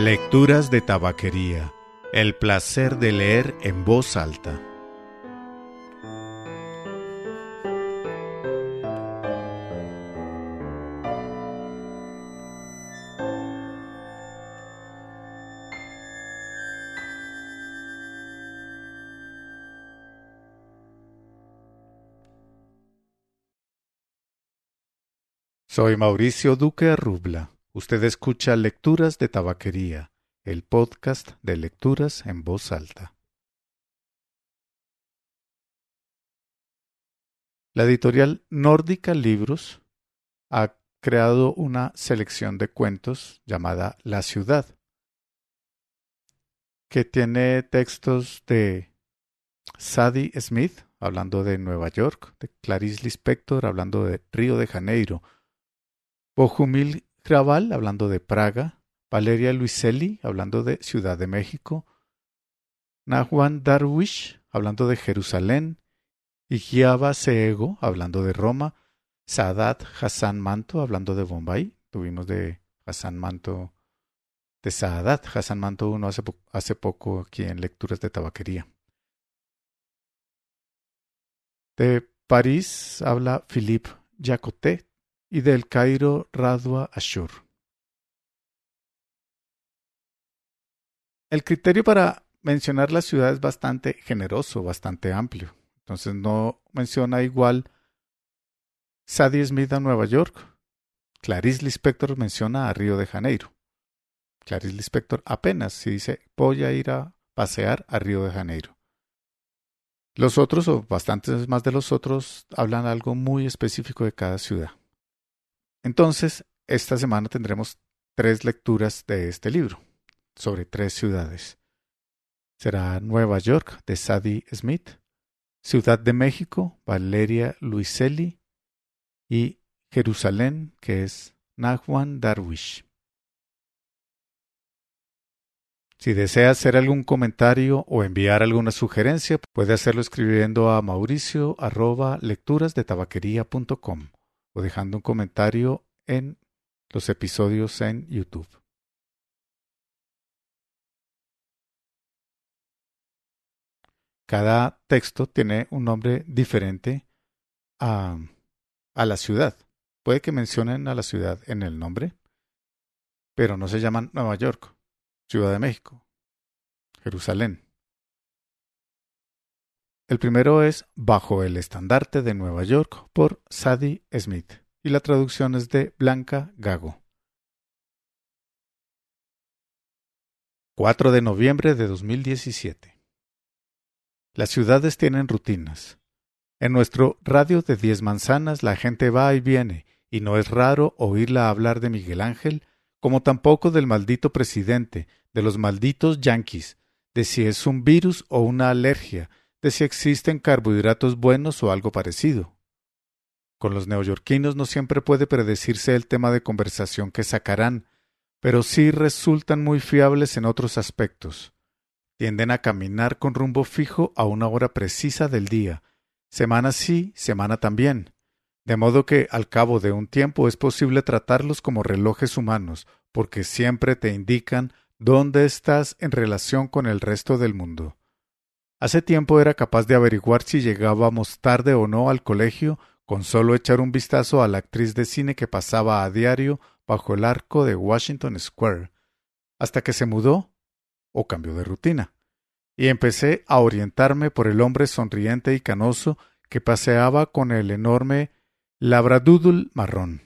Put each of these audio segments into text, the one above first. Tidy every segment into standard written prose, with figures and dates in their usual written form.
Lecturas de tabaquería. El placer de leer en voz alta. Soy Mauricio Duque Arrubla. Usted escucha Lecturas de Tabaquería, el podcast de lecturas en voz alta. La editorial Nórdica Libros ha creado una selección de cuentos llamada La Ciudad, que tiene textos de Sadie Smith, hablando de Nueva York, de Clarice Lispector, hablando de Río de Janeiro, Bohumil Hrabal, hablando de Praga, Valeria Luiselli, hablando de Ciudad de México, Nahwan Darwish, hablando de Jerusalén, y Giaba Seego, hablando de Roma, Saadat Hassan Manto, hablando de Bombay. Tuvimos de Hassan Manto, de Saadat Hassan Manto 1 hace poco aquí en Lecturas de Tabaquería. De París habla Philippe Jacotet y del Cairo Radwa Ashur. El criterio para mencionar la ciudad es bastante generoso, bastante amplio. Entonces no menciona igual Sadie Smith a Nueva York. Clarice Lispector menciona a Río de Janeiro. Clarice Lispector apenas si dice voy a ir a pasear a Río de Janeiro. Los otros, o bastantes más de los otros, hablan algo muy específico de cada ciudad. Entonces, esta semana tendremos 3 lecturas de este libro, sobre 3 ciudades. Será Nueva York, de Sadie Smith, Ciudad de México, Valeria Luiselli, y Jerusalén, que es Nahwan Darwish. Si desea hacer algún comentario o enviar alguna sugerencia, puede hacerlo escribiendo a mauricio@lecturasdetabaquería.com o dejando un comentario en los episodios en YouTube. Cada texto tiene un nombre diferente a la ciudad. Puede que mencionen a la ciudad en el nombre, pero no se llaman Nueva York, Ciudad de México, Jerusalén. El primero es Bajo el estandarte de Nueva York por Sadie Smith y la traducción es de Blanca Gago. 4 de noviembre de 2017. Las ciudades tienen rutinas. En nuestro radio de 10 manzanas la gente va y viene, y no es raro oírla hablar de Miguel Ángel, como tampoco del maldito presidente, de los malditos yanquis, de si es un virus o una alergia, de si existen carbohidratos buenos o algo parecido. Con los neoyorquinos no siempre puede predecirse el tema de conversación que sacarán, pero sí resultan muy fiables en otros aspectos. Tienden a caminar con rumbo fijo a una hora precisa del día, semana sí, semana también, de modo que al cabo de un tiempo es posible tratarlos como relojes humanos, porque siempre te indican dónde estás en relación con el resto del mundo. Hace tiempo era capaz de averiguar si llegábamos tarde o no al colegio con solo echar un vistazo a la actriz de cine que pasaba a diario bajo el arco de Washington Square, hasta que se mudó o cambió de rutina, y empecé a orientarme por el hombre sonriente y canoso que paseaba con el enorme labradoodle marrón.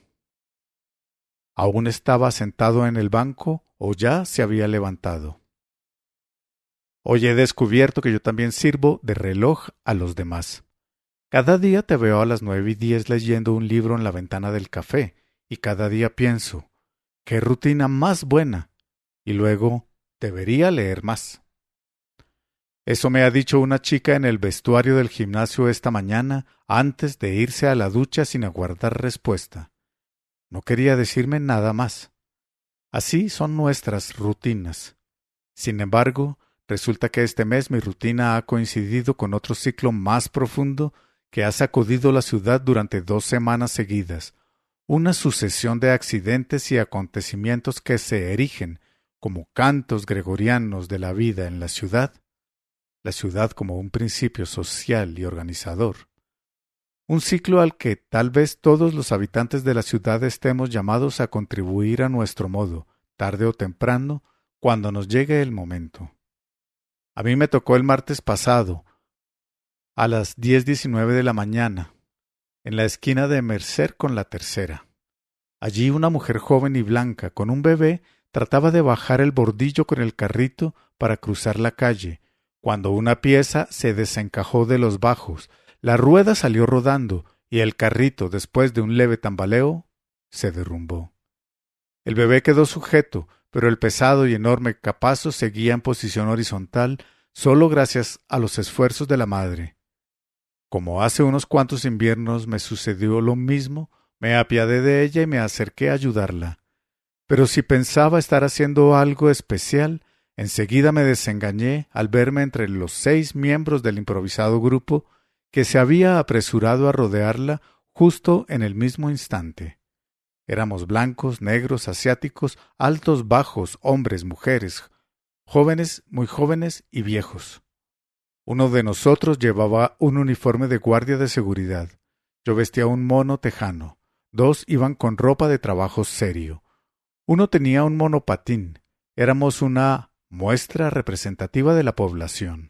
¿Aún estaba sentado en el banco o ya se había levantado? Hoy he descubierto que yo también sirvo de reloj a los demás. Cada día te veo a las 9:10 leyendo un libro en la ventana del café, y cada día pienso, ¡qué rutina más buena! Y luego, debería leer más. Eso me ha dicho una chica en el vestuario del gimnasio esta mañana antes de irse a la ducha sin aguardar respuesta. No quería decirme nada más. Así son nuestras rutinas. Sin embargo, resulta que este mes mi rutina ha coincidido con otro ciclo más profundo que ha sacudido la ciudad durante 2 semanas seguidas, una sucesión de accidentes y acontecimientos que se erigen, como cantos gregorianos de la vida en la ciudad como un principio social y organizador, un ciclo al que tal vez todos los habitantes de la ciudad estemos llamados a contribuir a nuestro modo, tarde o temprano, cuando nos llegue el momento. A mí me tocó el martes pasado, a las 10:19 de la mañana, en la esquina de Mercer con la Tercera. Allí una mujer joven y blanca, con un bebé, trataba de bajar el bordillo con el carrito para cruzar la calle, cuando una pieza se desencajó de los bajos, la rueda salió rodando y el carrito, después de un leve tambaleo, se derrumbó. El bebé quedó sujeto, pero el pesado y enorme capazo seguía en posición horizontal solo gracias a los esfuerzos de la madre. Como hace unos cuantos inviernos me sucedió lo mismo, me apiadé de ella y me acerqué a ayudarla. Pero si pensaba estar haciendo algo especial, enseguida me desengañé al verme entre los 6 miembros del improvisado grupo que se había apresurado a rodearla justo en el mismo instante. Éramos blancos, negros, asiáticos, altos, bajos, hombres, mujeres, jóvenes, muy jóvenes y viejos. Uno de nosotros llevaba un uniforme de guardia de seguridad. Yo vestía un mono tejano. 2 iban con ropa de trabajo serio. Uno tenía un monopatín. Éramos una muestra representativa de la población.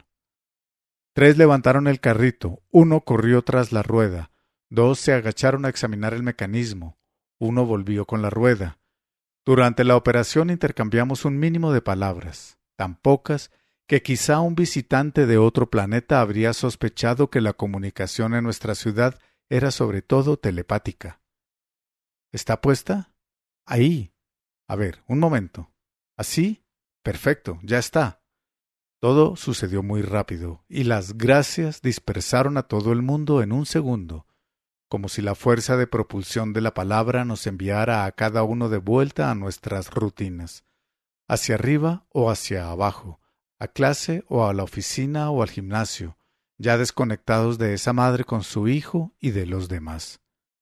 3 levantaron el carrito. 1 corrió tras la rueda. 2 se agacharon a examinar el mecanismo. 1 volvió con la rueda. Durante la operación intercambiamos un mínimo de palabras, tan pocas que quizá un visitante de otro planeta habría sospechado que la comunicación en nuestra ciudad era sobre todo telepática. ¿Está puesta? Ahí. A ver, un momento. ¿Así? Perfecto, ya está. Todo sucedió muy rápido, y las gracias dispersaron a todo el mundo en un segundo, como si la fuerza de propulsión de la palabra nos enviara a cada uno de vuelta a nuestras rutinas, hacia arriba o hacia abajo, a clase o a la oficina o al gimnasio, ya desconectados de esa madre con su hijo y de los demás.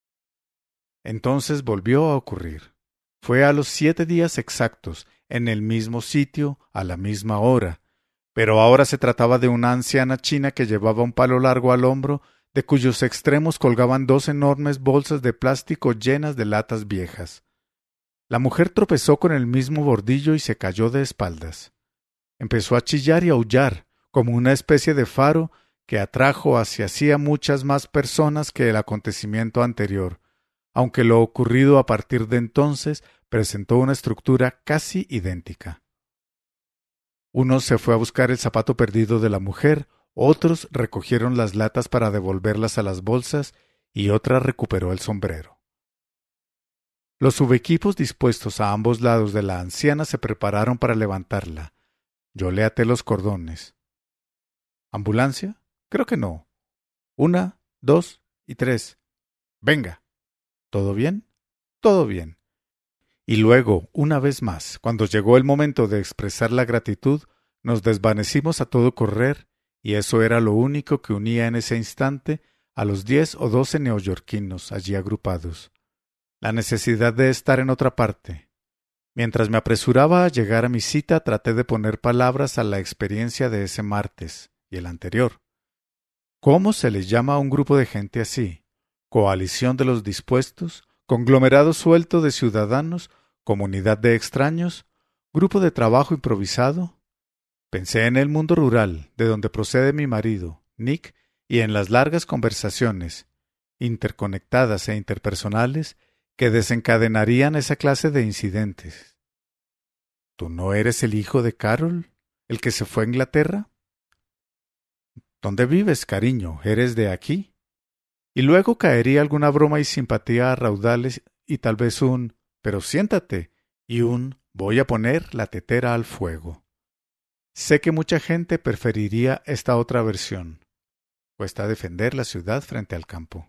Entonces volvió a ocurrir. Fue a los 7 días exactos, en el mismo sitio, a la misma hora, pero ahora se trataba de una anciana china que llevaba un palo largo al hombro, de cuyos extremos colgaban 2 enormes bolsas de plástico llenas de latas viejas. La mujer tropezó con el mismo bordillo y se cayó de espaldas. Empezó a chillar y aullar, como una especie de faro que atrajo hacia sí a muchas más personas que el acontecimiento anterior, aunque lo ocurrido a partir de entonces presentó una estructura casi idéntica. Uno se fue a buscar el zapato perdido de la mujer, otros recogieron las latas para devolverlas a las bolsas y otra recuperó el sombrero. Los subequipos dispuestos a ambos lados de la anciana se prepararon para levantarla. Yo le até los cordones. ¿Ambulancia? Creo que no. 1, 2 y 3. Venga. ¿Todo bien? Todo bien. Y luego, una vez más, cuando llegó el momento de expresar la gratitud, nos desvanecimos a todo correr, y eso era lo único que unía en ese instante a los 10 o 12 neoyorquinos allí agrupados. La necesidad de estar en otra parte. Mientras me apresuraba a llegar a mi cita, traté de poner palabras a la experiencia de ese martes y el anterior. ¿Cómo se le llama a un grupo de gente así? ¿Coalición de los dispuestos? ¿Conglomerado suelto de ciudadanos? ¿Comunidad de extraños? ¿Grupo de trabajo improvisado? Pensé en el mundo rural, de donde procede mi marido, Nick, y en las largas conversaciones, interconectadas e interpersonales, que desencadenarían esa clase de incidentes. ¿Tú no eres el hijo de Carol, el que se fue a Inglaterra? ¿Dónde vives, cariño? ¿Eres de aquí? Y luego caería alguna broma y simpatía a raudales y tal vez un «pero siéntate» y un «voy a poner la tetera al fuego». Sé que mucha gente preferiría esta otra versión. Cuesta defender la ciudad frente al campo.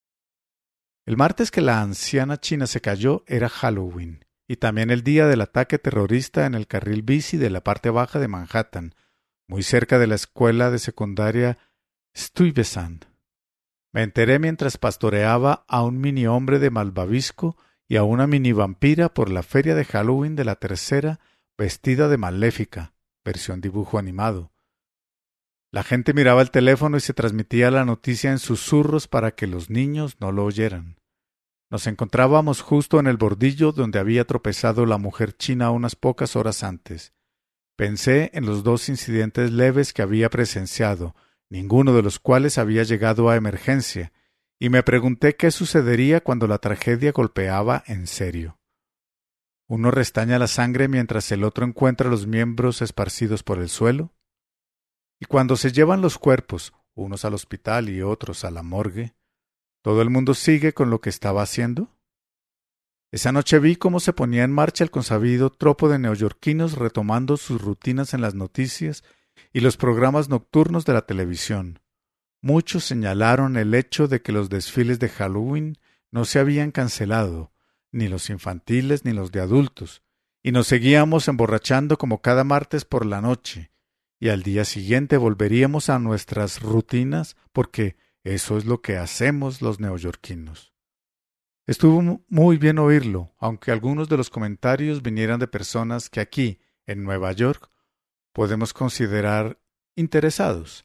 El martes que la anciana china se cayó era Halloween, y también el día del ataque terrorista en el carril bici de la parte baja de Manhattan, muy cerca de la escuela de secundaria Stuyvesant. Me enteré mientras pastoreaba a un mini hombre de malvavisco y a una mini vampira por la feria de Halloween de la Tercera vestida de maléfica, versión dibujo animado. La gente miraba el teléfono y se transmitía la noticia en susurros para que los niños no lo oyeran. Nos encontrábamos justo en el bordillo donde había tropezado la mujer china unas pocas horas antes. Pensé en los 2 incidentes leves que había presenciado, ninguno de los cuales había llegado a emergencia, y me pregunté qué sucedería cuando la tragedia golpeaba en serio. Uno restaña la sangre mientras el otro encuentra los miembros esparcidos por el suelo. Y cuando se llevan los cuerpos, unos al hospital y otros a la morgue, ¿todo el mundo sigue con lo que estaba haciendo? Esa noche vi cómo se ponía en marcha el consabido tropo de neoyorquinos retomando sus rutinas en las noticias y los programas nocturnos de la televisión. Muchos señalaron el hecho de que los desfiles de Halloween no se habían cancelado, ni los infantiles ni los de adultos, y nos seguíamos emborrachando como cada martes por la noche, y al día siguiente volveríamos a nuestras rutinas porque eso es lo que hacemos los neoyorquinos. Estuvo muy bien oírlo, aunque algunos de los comentarios vinieran de personas que aquí, en Nueva York, podemos considerar interesados.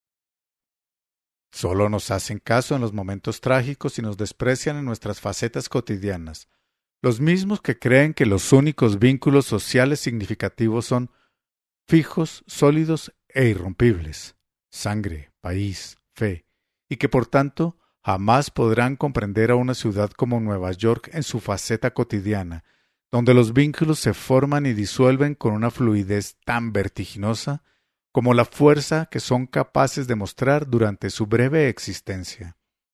Solo nos hacen caso en los momentos trágicos y nos desprecian en nuestras facetas cotidianas. Los mismos que creen que los únicos vínculos sociales significativos son fijos, sólidos e irrompibles, sangre, país, fe, y que por tanto jamás podrán comprender a una ciudad como Nueva York en su faceta cotidiana, donde los vínculos se forman y disuelven con una fluidez tan vertiginosa como la fuerza que son capaces de mostrar durante su breve existencia.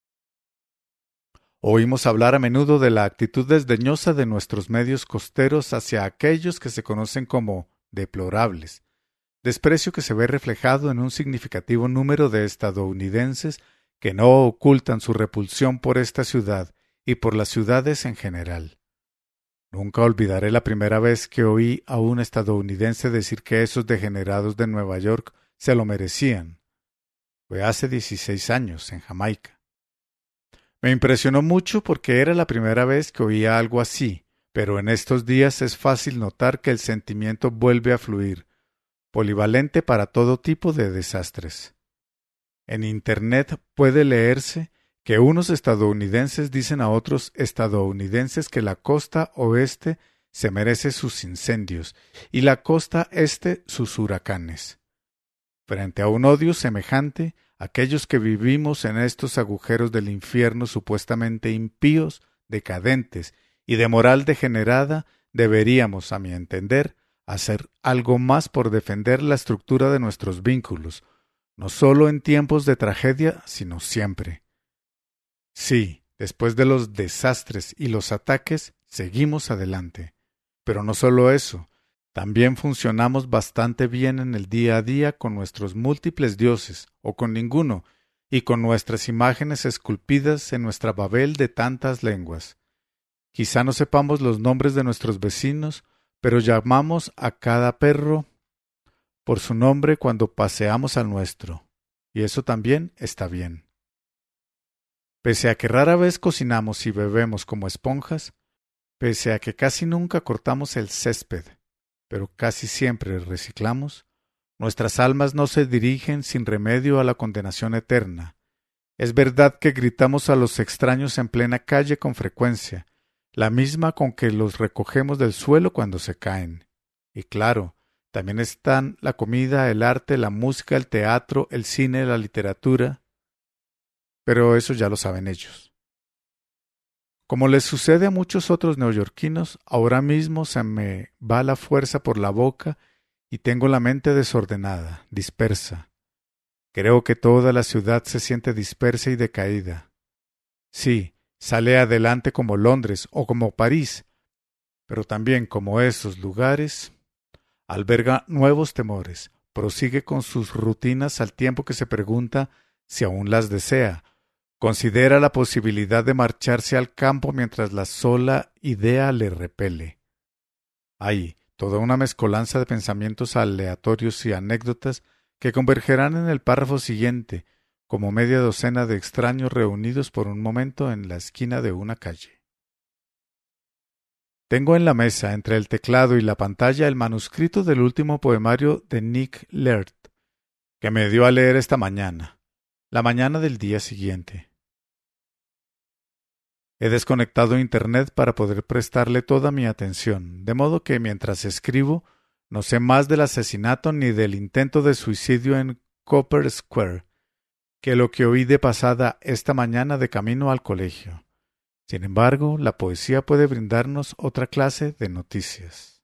Oímos hablar a menudo de la actitud desdeñosa de nuestros medios costeros hacia aquellos que se conocen como deplorables, desprecio que se ve reflejado en un significativo número de estadounidenses que no ocultan su repulsión por esta ciudad y por las ciudades en general. Nunca olvidaré la primera vez que oí a un estadounidense decir que esos degenerados de Nueva York se lo merecían. Fue hace 16 años, en Jamaica. Me impresionó mucho porque era la primera vez que oía algo así, pero en estos días es fácil notar que el sentimiento vuelve a fluir, polivalente para todo tipo de desastres. En Internet puede leerse que unos estadounidenses dicen a otros estadounidenses que la costa oeste se merece sus incendios y la costa este sus huracanes. Frente a un odio semejante, aquellos que vivimos en estos agujeros del infierno supuestamente impíos, decadentes y de moral degenerada, deberíamos, a mi entender, hacer algo más por defender la estructura de nuestros vínculos, no solo en tiempos de tragedia, sino siempre. Sí, después de los desastres y los ataques, seguimos adelante. Pero no solo eso, también funcionamos bastante bien en el día a día con nuestros múltiples dioses, o con ninguno, y con nuestras imágenes esculpidas en nuestra Babel de tantas lenguas. Quizá no sepamos los nombres de nuestros vecinos, pero llamamos a cada perro por su nombre cuando paseamos al nuestro, y eso también está bien. Pese a que rara vez cocinamos y bebemos como esponjas, pese a que casi nunca cortamos el césped, pero casi siempre reciclamos, nuestras almas no se dirigen sin remedio a la condenación eterna. Es verdad que gritamos a los extraños en plena calle con frecuencia, la misma con que los recogemos del suelo cuando se caen. Y claro, también están la comida, el arte, la música, el teatro, el cine, la literatura. Pero eso ya lo saben ellos. Como les sucede a muchos otros neoyorquinos, ahora mismo se me va la fuerza por la boca y tengo la mente desordenada, dispersa. Creo que toda la ciudad se siente dispersa y decaída. Sí, sale adelante como Londres o como París, pero también como esos lugares, alberga nuevos temores, prosigue con sus rutinas al tiempo que se pregunta si aún las desea. Considera la posibilidad de marcharse al campo mientras la sola idea le repele. Hay toda una mezcolanza de pensamientos aleatorios y anécdotas que convergerán en el párrafo siguiente, como media docena de extraños reunidos por un momento en la esquina de una calle. Tengo en la mesa, entre el teclado y la pantalla, el manuscrito del último poemario de Nick Laird, que me dio a leer esta mañana, la mañana del día siguiente. He desconectado Internet para poder prestarle toda mi atención, de modo que mientras escribo, no sé más del asesinato ni del intento de suicidio en Copper Square, que lo que oí de pasada esta mañana de camino al colegio. Sin embargo, la poesía puede brindarnos otra clase de noticias.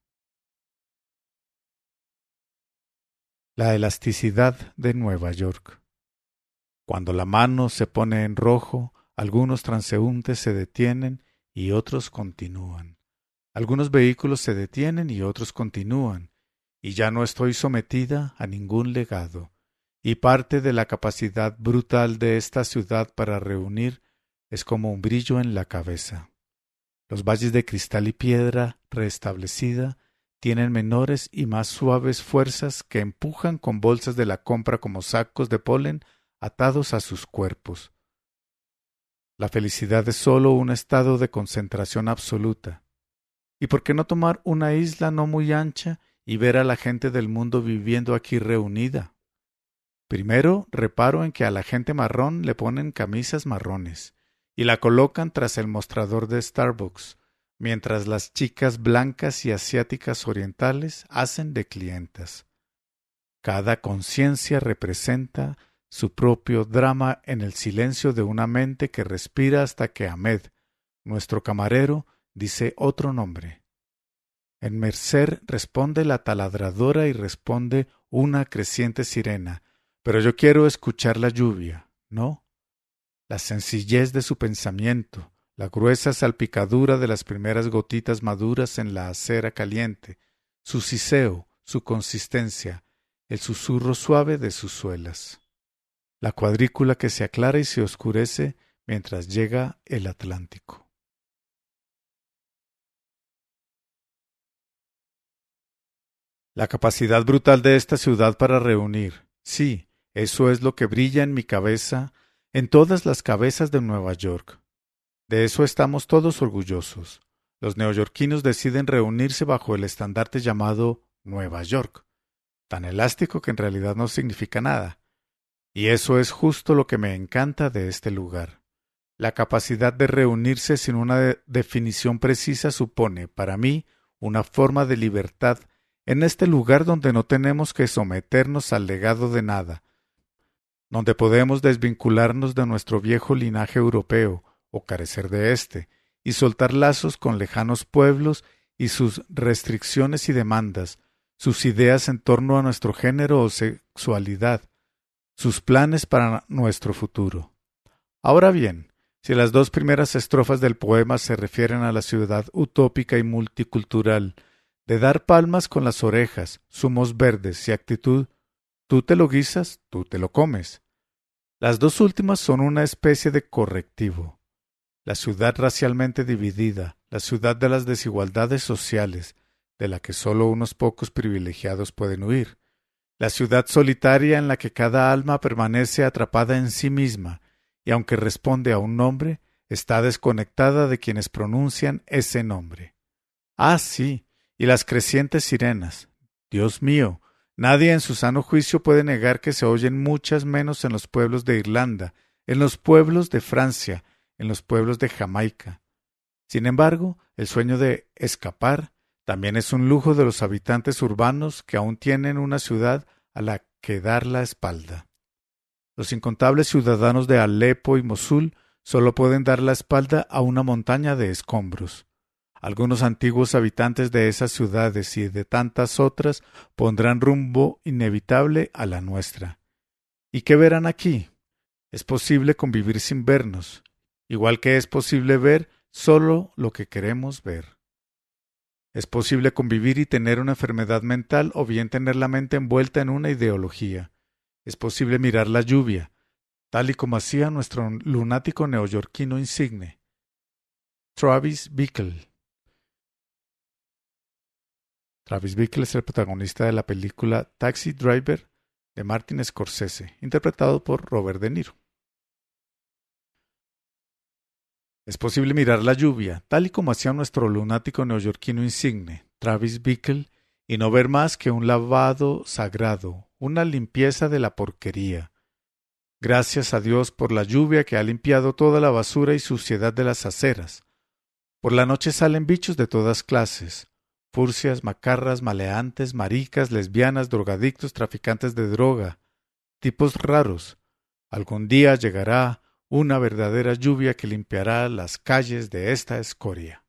La elasticidad de Nueva York. Cuando la mano se pone en rojo, algunos transeúntes se detienen y otros continúan. Algunos vehículos se detienen y otros continúan, y ya no estoy sometida a ningún legado, y parte de la capacidad brutal de esta ciudad para reunir es como un brillo en la cabeza. Los valles de cristal y piedra restablecida tienen menores y más suaves fuerzas que empujan con bolsas de la compra como sacos de polen atados a sus cuerpos. La felicidad es sólo un estado de concentración absoluta. ¿Y por qué no tomar una isla no muy ancha y ver a la gente del mundo viviendo aquí reunida? Primero, reparo en que a la gente marrón le ponen camisas marrones y la colocan tras el mostrador de Starbucks, mientras las chicas blancas y asiáticas orientales hacen de clientas. Cada conciencia representa su propio drama en el silencio de una mente que respira hasta que Ahmed, nuestro camarero, dice otro nombre. En Mercer responde la taladradora y responde una creciente sirena, pero yo quiero escuchar la lluvia, ¿no? La sencillez de su pensamiento, la gruesa salpicadura de las primeras gotitas maduras en la acera caliente, su siseo, su consistencia, el susurro suave de sus suelas. La cuadrícula que se aclara y se oscurece mientras llega el Atlántico. La capacidad brutal de esta ciudad para reunir, sí, eso es lo que brilla en mi cabeza, en todas las cabezas de Nueva York. De eso estamos todos orgullosos. Los neoyorquinos deciden reunirse bajo el estandarte llamado Nueva York, tan elástico que en realidad no significa nada. Y eso es justo lo que me encanta de este lugar. La capacidad de reunirse sin una definición precisa supone, para mí, una forma de libertad en este lugar donde no tenemos que someternos al legado de nada, donde podemos desvincularnos de nuestro viejo linaje europeo, o carecer de éste, y soltar lazos con lejanos pueblos y sus restricciones y demandas, sus ideas en torno a nuestro género o sexualidad, sus planes para nuestro futuro. Ahora bien, si las dos primeras estrofas del poema se refieren a la ciudad utópica y multicultural, de dar palmas con las orejas, zumos verdes y actitud, tú te lo guisas, tú te lo comes. Las dos últimas son una especie de correctivo. La ciudad racialmente dividida, la ciudad de las desigualdades sociales, de la que sólo unos pocos privilegiados pueden huir. La ciudad solitaria en la que cada alma permanece atrapada en sí misma, y aunque responde a un nombre, está desconectada de quienes pronuncian ese nombre. Ah, sí, y las crecientes sirenas. Dios mío, nadie en su sano juicio puede negar que se oyen muchas menos en los pueblos de Irlanda, en los pueblos de Francia, en los pueblos de Jamaica. Sin embargo, el sueño de escapar también es un lujo de los habitantes urbanos que aún tienen una ciudad a la que dar la espalda. Los incontables ciudadanos de Alepo y Mosul solo pueden dar la espalda a una montaña de escombros. Algunos antiguos habitantes de esas ciudades y de tantas otras pondrán rumbo inevitable a la nuestra. ¿Y qué verán aquí? Es posible convivir sin vernos, igual que es posible ver solo lo que queremos ver. Es posible convivir y tener una enfermedad mental o bien tener la mente envuelta en una ideología. Es posible mirar la lluvia, tal y como hacía nuestro lunático neoyorquino insigne, Travis Bickle. Travis Bickle es el protagonista de la película Taxi Driver de Martin Scorsese, interpretado por Robert De Niro. Es posible mirar la lluvia, tal y como hacía nuestro lunático neoyorquino insigne, Travis Bickle, y no ver más que un lavado sagrado, una limpieza de la porquería. Gracias a Dios por la lluvia que ha limpiado toda la basura y suciedad de las aceras. Por la noche salen bichos de todas clases, furcias, macarras, maleantes, maricas, lesbianas, drogadictos, traficantes de droga, tipos raros. Algún día llegará una verdadera lluvia que limpiará las calles de esta escoria.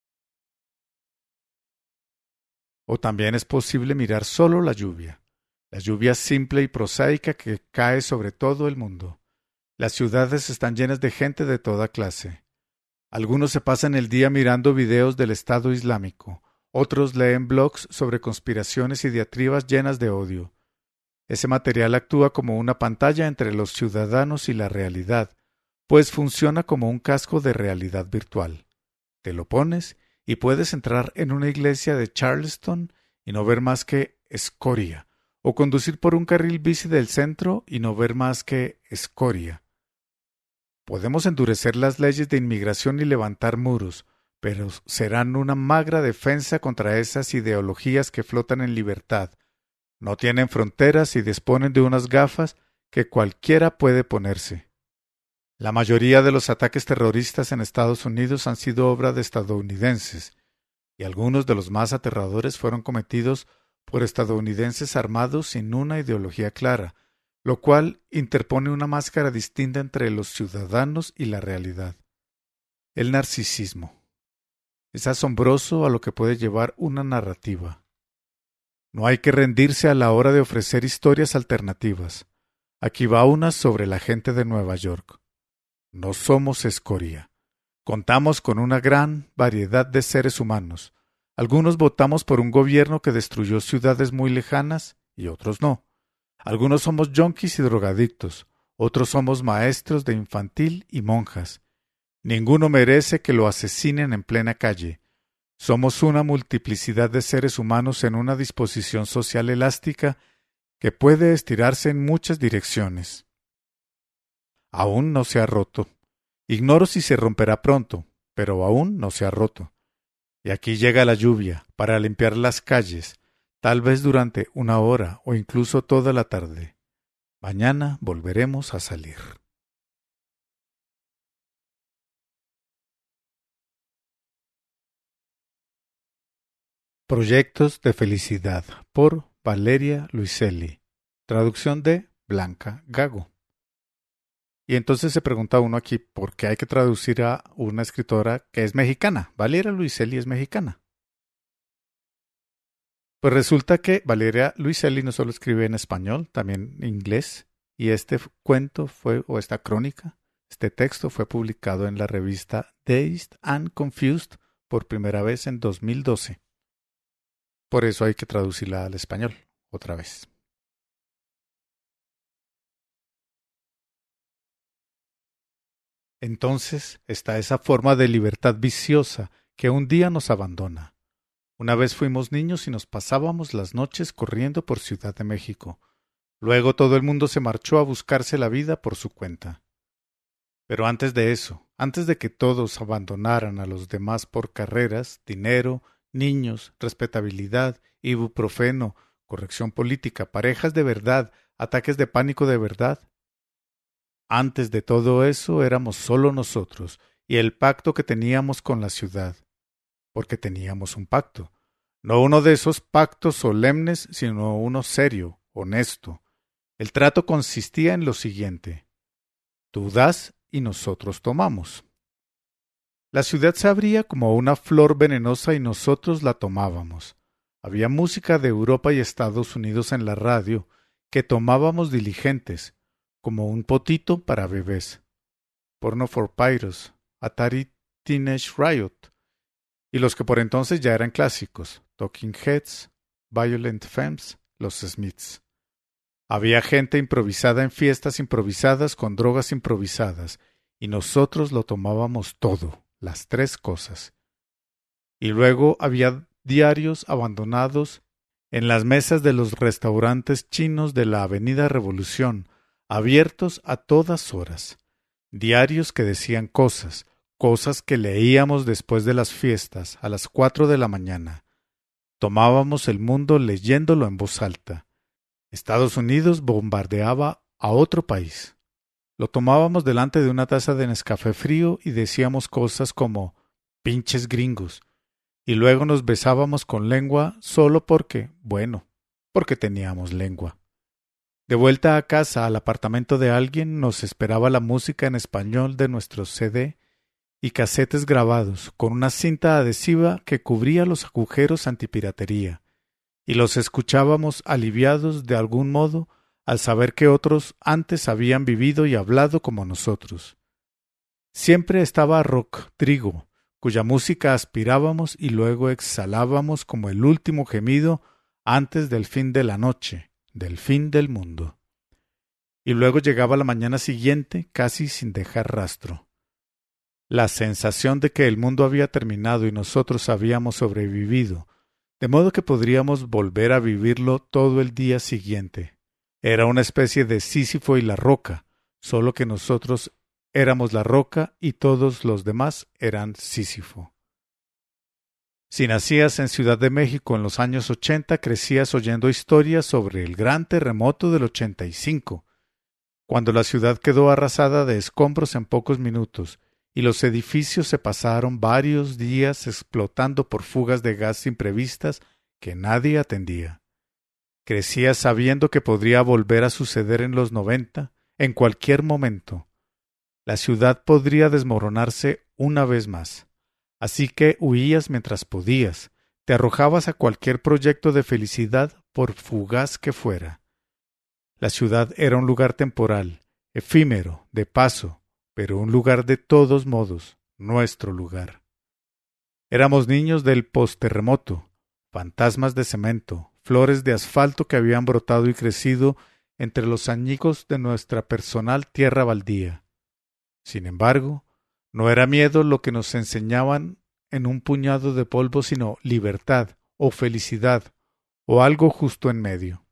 O también es posible mirar solo la lluvia simple y prosaica que cae sobre todo el mundo. Las ciudades están llenas de gente de toda clase. Algunos se pasan el día mirando videos del Estado Islámico, otros leen blogs sobre conspiraciones y diatribas llenas de odio. Ese material actúa como una pantalla entre los ciudadanos y la realidad, pues funciona como un casco de realidad virtual. Te lo pones y puedes entrar en una iglesia de Charleston y no ver más que escoria, o conducir por un carril bici del centro y no ver más que escoria. Podemos endurecer las leyes de inmigración y levantar muros, pero serán una magra defensa contra esas ideologías que flotan en libertad. No tienen fronteras y disponen de unas gafas que cualquiera puede ponerse. La mayoría de los ataques terroristas en Estados Unidos han sido obra de estadounidenses, y algunos de los más aterradores fueron cometidos por estadounidenses armados sin una ideología clara, lo cual interpone una máscara distinta entre los ciudadanos y la realidad. El narcisismo. Es asombroso a lo que puede llevar una narrativa. No hay que rendirse a la hora de ofrecer historias alternativas. Aquí va una sobre la gente de Nueva York. No somos escoria. Contamos con una gran variedad de seres humanos. Algunos votamos por un gobierno que destruyó ciudades muy lejanas y otros no. Algunos somos yonkis y drogadictos, otros somos maestros de infantil y monjas. Ninguno merece que lo asesinen en plena calle. Somos una multiplicidad de seres humanos en una disposición social elástica que puede estirarse en muchas direcciones. Aún no se ha roto. Ignoro si se romperá pronto, pero aún no se ha roto. Y aquí llega la lluvia para limpiar las calles, tal vez durante una hora o incluso toda la tarde. Mañana volveremos a salir. Proyectos de felicidad por Valeria Luiselli. Traducción de Blanca Gago. Y entonces se pregunta uno aquí, ¿por qué hay que traducir a una escritora que es mexicana? Valeria Luiselli es mexicana. Pues resulta que Valeria Luiselli no solo escribe en español, también en inglés, y este cuento o esta crónica, este texto fue publicado en la revista Dazed and Confused por primera vez en 2012. Por eso hay que traducirla al español, otra vez. Entonces está esa forma de libertad viciosa que un día nos abandona. Una vez fuimos niños y nos pasábamos las noches corriendo por Ciudad de México. Luego todo el mundo se marchó a buscarse la vida por su cuenta. Pero antes de eso, antes de que todos abandonaran a los demás por carreras, dinero, niños, respetabilidad, ibuprofeno, corrección política, parejas de verdad, ataques de pánico de verdad. Antes de todo eso éramos solo nosotros y el pacto que teníamos con la ciudad. Porque teníamos un pacto. No uno de esos pactos solemnes, sino uno serio, honesto. El trato consistía en lo siguiente. Tú das y nosotros tomamos. La ciudad se abría como una flor venenosa y nosotros la tomábamos. Había música de Europa y Estados Unidos en la radio que tomábamos diligentes, como un potito para bebés. Porno for Pyros, Atari Teenage Riot, y los que por entonces ya eran clásicos, Talking Heads, Violent Femmes, los Smiths. Había gente improvisada en fiestas improvisadas con drogas improvisadas, y nosotros lo tomábamos todo, las tres cosas. Y luego había diarios abandonados en las mesas de los restaurantes chinos de la Avenida Revolución, abiertos a todas horas. Diarios que decían cosas, cosas que leíamos después de las fiestas a las 4 de la mañana. Tomábamos el mundo leyéndolo en voz alta. Estados Unidos bombardeaba a otro país. Lo tomábamos delante de una taza de Nescafé frío y decíamos cosas como «pinches gringos», y luego nos besábamos con lengua solo porque teníamos lengua. De vuelta a casa, al apartamento de alguien, nos esperaba la música en español de nuestros CD y casetes grabados con una cinta adhesiva que cubría los agujeros antipiratería, y los escuchábamos aliviados de algún modo al saber que otros antes habían vivido y hablado como nosotros. Siempre estaba Rodrigo, cuya música aspirábamos y luego exhalábamos como el último gemido antes del fin de la noche, del fin del mundo. Y luego llegaba la mañana siguiente casi sin dejar rastro. La sensación de que el mundo había terminado y nosotros habíamos sobrevivido, de modo que podríamos volver a vivirlo todo el día siguiente. Era una especie de Sísifo y la roca, solo que nosotros éramos la roca y todos los demás eran Sísifo. Si nacías en Ciudad de México en los años 80, crecías oyendo historias sobre el gran terremoto del 85, cuando la ciudad quedó arrasada de escombros en pocos minutos y los edificios se pasaron varios días explotando por fugas de gas imprevistas que nadie atendía. Crecías sabiendo que podría volver a suceder en los 90, en cualquier momento. La ciudad podría desmoronarse una vez más. Así que huías mientras podías, te arrojabas a cualquier proyecto de felicidad por fugaz que fuera. La ciudad era un lugar temporal, efímero, de paso, pero un lugar de todos modos, nuestro lugar. Éramos niños del postterremoto, fantasmas de cemento, flores de asfalto que habían brotado y crecido entre los añicos de nuestra personal tierra baldía. Sin embargo, no era miedo lo que nos enseñaban en un puñado de polvo, sino libertad o felicidad o algo justo en medio.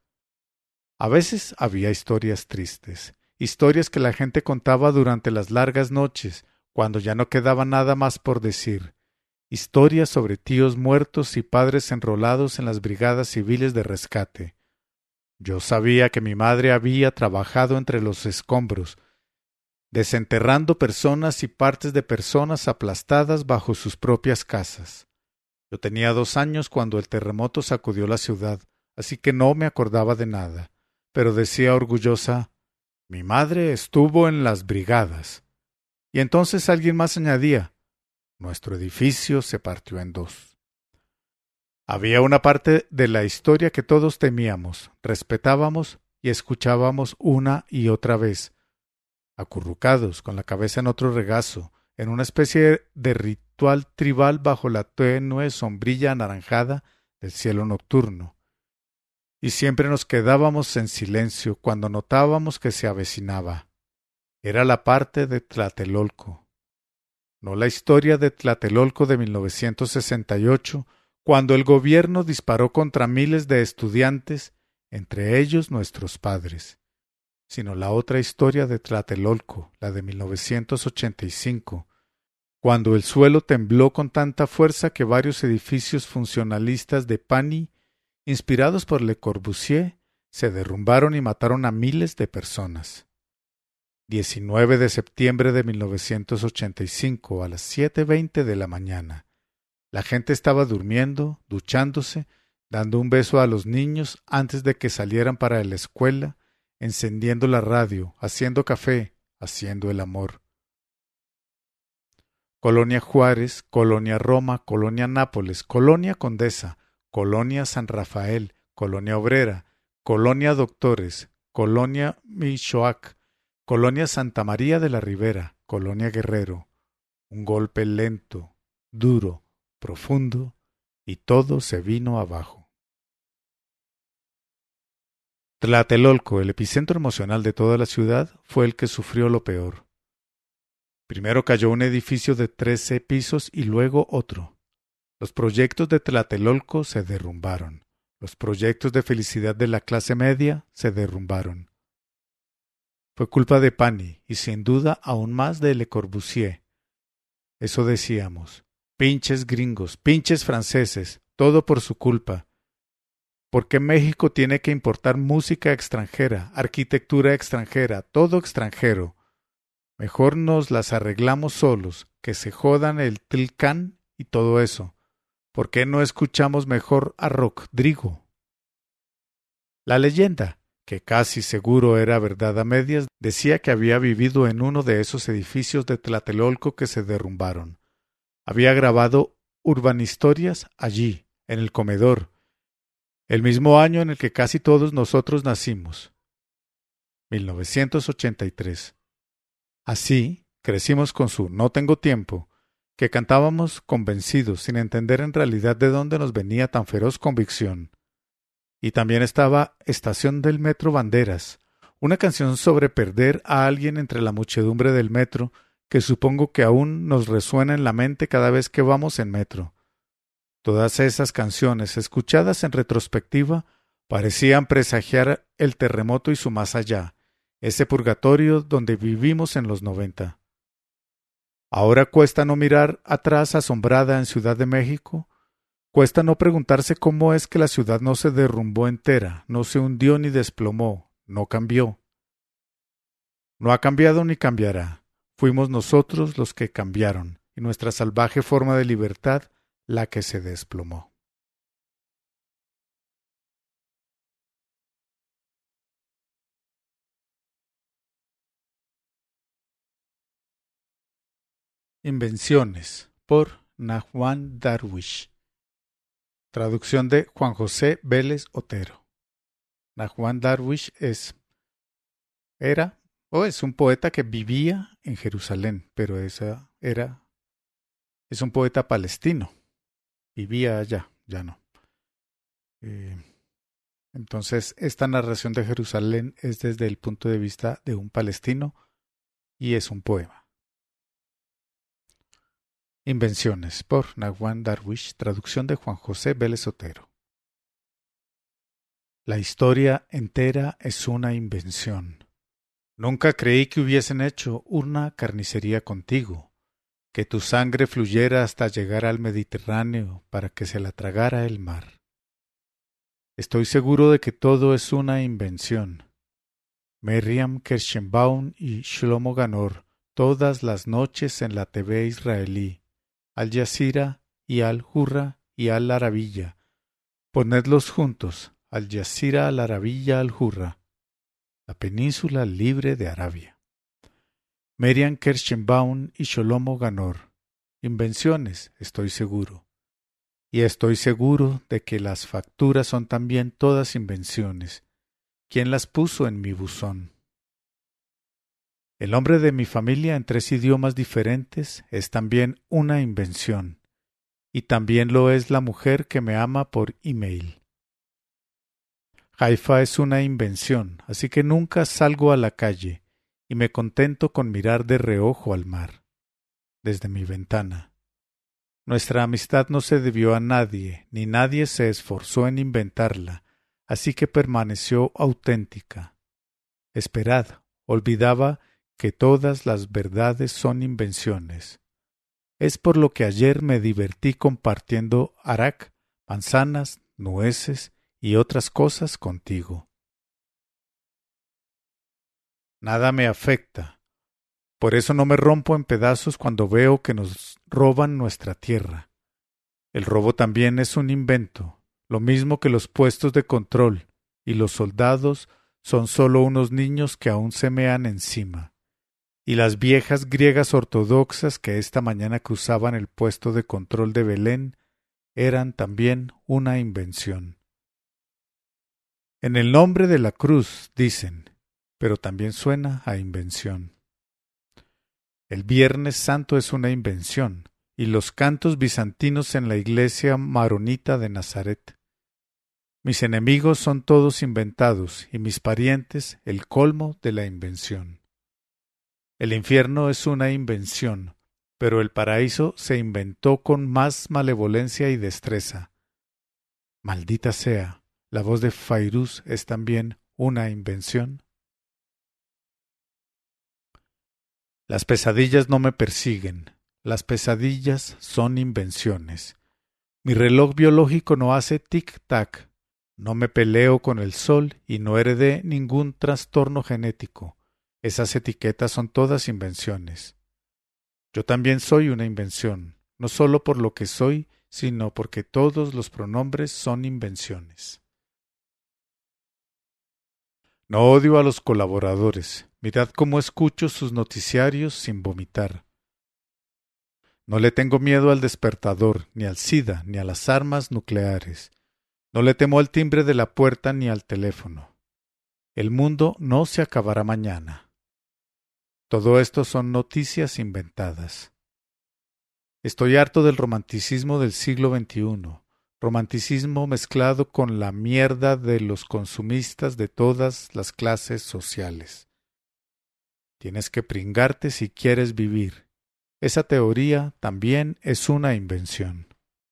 A veces había historias tristes, historias que la gente contaba durante las largas noches, cuando ya no quedaba nada más por decir, historias sobre tíos muertos y padres enrolados en las brigadas civiles de rescate. Yo sabía que mi madre había trabajado entre los escombros, desenterrando personas y partes de personas aplastadas bajo sus propias casas. Yo tenía 2 años cuando el terremoto sacudió la ciudad, así que no me acordaba de nada, pero decía orgullosa, mi madre estuvo en las brigadas. Y entonces alguien más añadía, nuestro edificio se partió en 2. Había una parte de la historia que todos temíamos, respetábamos y escuchábamos una y otra vez, acurrucados, con la cabeza en otro regazo, en una especie de ritual tribal bajo la tenue sombrilla anaranjada del cielo nocturno. Y siempre nos quedábamos en silencio cuando notábamos que se avecinaba. Era la parte de Tlatelolco. No la historia de Tlatelolco de 1968, cuando el gobierno disparó contra miles de estudiantes, entre ellos nuestros padres, sino la otra historia de Tlatelolco, la de 1985, cuando el suelo tembló con tanta fuerza que varios edificios funcionalistas de Pani, inspirados por Le Corbusier, se derrumbaron y mataron a miles de personas. 19 de septiembre de 1985, a las 7:20 de la mañana. La gente estaba durmiendo, duchándose, dando un beso a los niños antes de que salieran para la escuela, encendiendo la radio, haciendo café, haciendo el amor. Colonia Juárez, Colonia Roma, Colonia Nápoles, Colonia Condesa, Colonia San Rafael, Colonia Obrera, Colonia Doctores, Colonia Michoac, Colonia Santa María de la Ribera, Colonia Guerrero. Un golpe lento, duro, profundo, y todo se vino abajo. Tlatelolco, el epicentro emocional de toda la ciudad, fue el que sufrió lo peor. Primero cayó un edificio de 13 pisos y luego otro. Los proyectos de Tlatelolco se derrumbaron. Los proyectos de felicidad de la clase media se derrumbaron. Fue culpa de Pani y sin duda aún más de Le Corbusier. Eso decíamos. Pinches gringos, pinches franceses, todo por su culpa. ¿Por qué México tiene que importar música extranjera, arquitectura extranjera, todo extranjero? Mejor nos las arreglamos solos, que se jodan el Tilcán y todo eso. ¿Por qué no escuchamos mejor a Rodrigo? La leyenda, que casi seguro era verdad a medias, decía que había vivido en uno de esos edificios de Tlatelolco que se derrumbaron. Había grabado urbanistorias allí, en el comedor, el mismo año en el que casi todos nosotros nacimos, 1983. Así, crecimos con su No tengo tiempo, que cantábamos convencidos, sin entender en realidad de dónde nos venía tan feroz convicción. Y también estaba Estación del Metro Banderas, una canción sobre perder a alguien entre la muchedumbre del metro, que supongo que aún nos resuena en la mente cada vez que vamos en metro. Todas esas canciones, escuchadas en retrospectiva, parecían presagiar el terremoto y su más allá, ese purgatorio donde vivimos en los 90. Ahora cuesta no mirar atrás asombrada en Ciudad de México, cuesta no preguntarse cómo es que la ciudad no se derrumbó entera, no se hundió ni desplomó, no cambió. No ha cambiado ni cambiará. Fuimos nosotros los que cambiaron, y nuestra salvaje forma de libertad la que se desplomó. Invenciones por Nahuan Darwish. Traducción de Juan José Vélez Otero. Nahuan Darwish es un poeta que vivía en Jerusalén, pero es un poeta palestino. Vivía allá, ya no. Entonces, esta narración de Jerusalén es desde el punto de vista de un palestino y es un poema. Invenciones por Nahuan Darwish, traducción de Juan José Vélez Otero. La historia entera es una invención. Nunca creí que hubiesen hecho una carnicería contigo, que tu sangre fluyera hasta llegar al Mediterráneo para que se la tragara el mar. Estoy seguro de que todo es una invención. Miriam Kirschenbaum y Shlomo Ganor, todas las noches en la TV israelí, Al Jazeera y Al Hurra y Al Arabilla. Ponedlos juntos, Al Jazeera, Al Arabilla, Al Hurra. La península libre de Arabia. Miriam Kirschenbaum y Shlomo Ganor. Invenciones, estoy seguro. Y estoy seguro de que las facturas son también todas invenciones. ¿Quién las puso en mi buzón? El nombre de mi familia en 3 idiomas diferentes es también una invención. Y también lo es la mujer que me ama por email. Haifa es una invención, así que nunca salgo a la calle y me contento con mirar de reojo al mar, desde mi ventana. Nuestra amistad no se debió a nadie, ni nadie se esforzó en inventarla, así que permaneció auténtica. Esperad, olvidaba que todas las verdades son invenciones. Es por lo que ayer me divertí compartiendo arak, manzanas, nueces y otras cosas contigo. Nada me afecta. Por eso no me rompo en pedazos cuando veo que nos roban nuestra tierra. El robo también es un invento, lo mismo que los puestos de control, y los soldados son solo unos niños que aún se mean encima. Y las viejas griegas ortodoxas que esta mañana cruzaban el puesto de control de Belén eran también una invención. En el nombre de la cruz, dicen, pero también suena a invención. El Viernes Santo es una invención, y los cantos bizantinos en la iglesia maronita de Nazaret. Mis enemigos son todos inventados, y mis parientes el colmo de la invención. El infierno es una invención, pero el paraíso se inventó con más malevolencia y destreza. Maldita sea, la voz de Fairuz es también una invención. Las pesadillas no me persiguen, las pesadillas son invenciones. Mi reloj biológico no hace tic-tac. No me peleo con el sol y no heredé ningún trastorno genético. Esas etiquetas son todas invenciones. Yo también soy una invención, no solo por lo que soy, sino porque todos los pronombres son invenciones. No odio a los colaboradores. Mirad cómo escucho sus noticiarios sin vomitar. No le tengo miedo al despertador, ni al SIDA, ni a las armas nucleares. No le temo al timbre de la puerta ni al teléfono. El mundo no se acabará mañana. Todo esto son noticias inventadas. Estoy harto del romanticismo del siglo XXI, romanticismo mezclado con la mierda de los consumistas de todas las clases sociales. Tienes que pringarte si quieres vivir. Esa teoría también es una invención.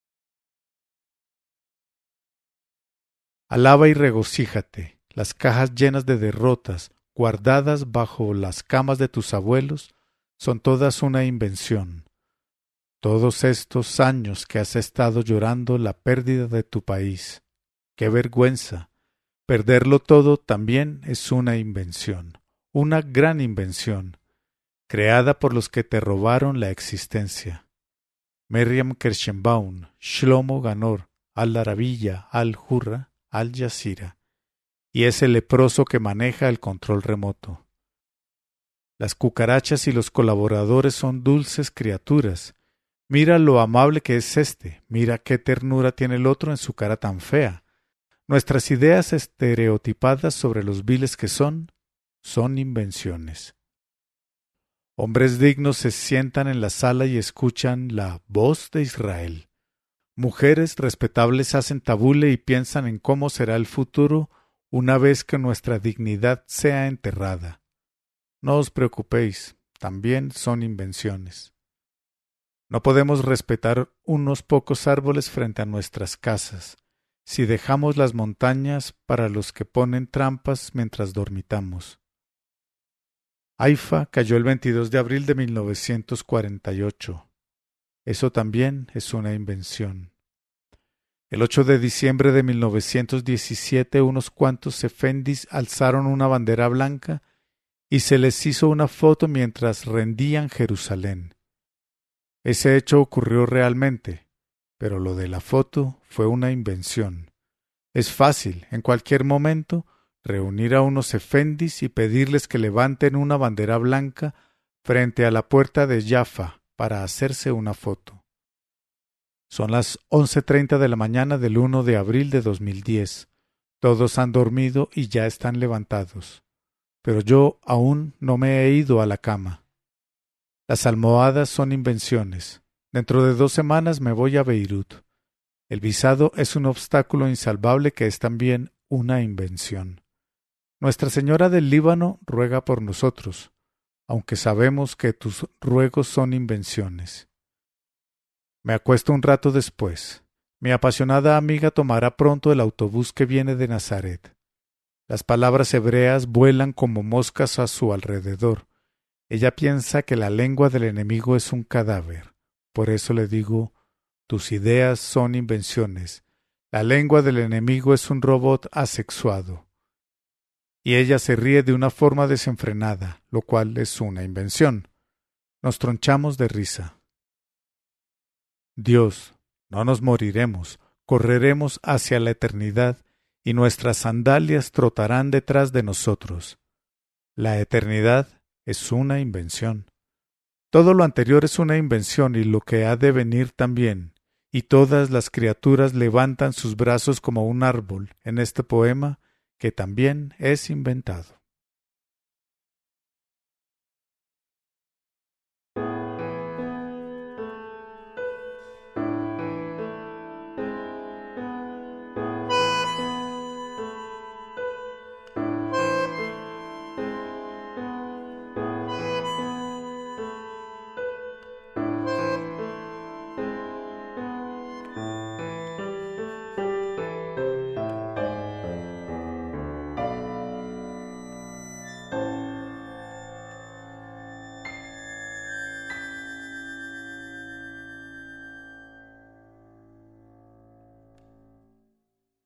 Alaba y regocíjate. Las cajas llenas de derrotas, guardadas bajo las camas de tus abuelos, son todas una invención. Todos estos años que has estado llorando la pérdida de tu país. ¡Qué vergüenza! Perderlo todo también es una invención, una gran invención, creada por los que te robaron la existencia. Miriam Kershenbaum, Shlomo Ganor, Al-Arabiya, Al-Hurra, Al-Jazeera, y ese leproso que maneja el control remoto. Las cucarachas y los colaboradores son dulces criaturas. Mira lo amable que es este, mira qué ternura tiene el otro en su cara tan fea. Nuestras ideas estereotipadas sobre los viles que son invenciones. Hombres dignos se sientan en la sala y escuchan la voz de Israel. Mujeres respetables hacen tabule y piensan en cómo será el futuro una vez que nuestra dignidad sea enterrada. No os preocupéis, también son invenciones. No podemos respetar unos pocos árboles frente a nuestras casas, si dejamos las montañas para los que ponen trampas mientras dormitamos. Haifa cayó el 22 de abril de 1948. Eso también es una invención. El 8 de diciembre de 1917 unos cuantos efendis alzaron una bandera blanca y se les hizo una foto mientras rendían Jerusalén. Ese hecho ocurrió realmente, pero lo de la foto fue una invención. Es fácil, en cualquier momento, reunir a unos efendis y pedirles que levanten una bandera blanca frente a la puerta de Jaffa para hacerse una foto. Son las 11:30 de la mañana del 1 de abril de 2010. Todos han dormido y ya están levantados. Pero yo aún no me he ido a la cama. Las almohadas son invenciones. Dentro de 2 semanas me voy a Beirut. El visado es un obstáculo insalvable que es también una invención. Nuestra Señora del Líbano ruega por nosotros, aunque sabemos que tus ruegos son invenciones. Me acuesto un rato después. Mi apasionada amiga tomará pronto el autobús que viene de Nazaret. Las palabras hebreas vuelan como moscas a su alrededor. Ella piensa que la lengua del enemigo es un cadáver. Por eso le digo, tus ideas son invenciones. La lengua del enemigo es un robot asexuado. Y ella se ríe de una forma desenfrenada, lo cual es una invención. Nos tronchamos de risa. Dios, no nos moriremos, correremos hacia la eternidad y nuestras sandalias trotarán detrás de nosotros. La eternidad es una invención. Todo lo anterior es una invención y lo que ha de venir también, y todas las criaturas levantan sus brazos como un árbol en este poema que también es inventado.